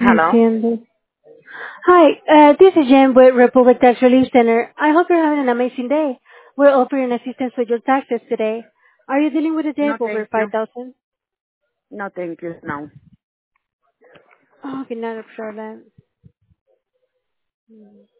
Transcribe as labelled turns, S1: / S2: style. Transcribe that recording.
S1: I
S2: Hello?
S1: see. Hi, this is Jen with Republic Tax Relief Center. I hope you're having an amazing day. We're offering assistance with your taxes today. Are you dealing with a debt
S2: No,
S1: of over
S2: thank you.
S1: 5,000?
S2: No, thank you. No.
S1: Oh, okay, not a problem.